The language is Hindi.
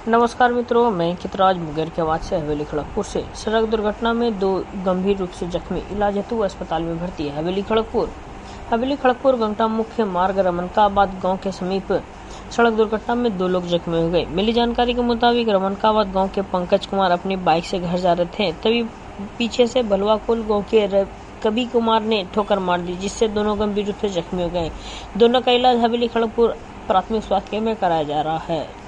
नमस्कार मित्रों, मैं चित्राज मुंगेर के आवाज से हवेली खड़गपुर से। सड़क दुर्घटना में 2 गंभीर रूप से जख्मी, इलाज हेतु अस्पताल में भर्ती है। हवेली खड़गपुर गंगटा मुख्य मार्ग रमनकाबाद गांव के समीप सड़क दुर्घटना में 2 लोग जख्मी हो गए। मिली जानकारी के मुताबिक रमनकाबाद गांव के पंकज कुमार अपनी बाइक से घर जा रहे थे, तभी पीछे से भलवाकुल गांव के कवि कुमार ने ठोकर मार दी, जिससे दोनों गंभीर रूप से जख्मी हो गए। दोनों का इलाज हवेली खड़गपुर प्राथमिक स्वास्थ्य केंद्र में कराया जा रहा है।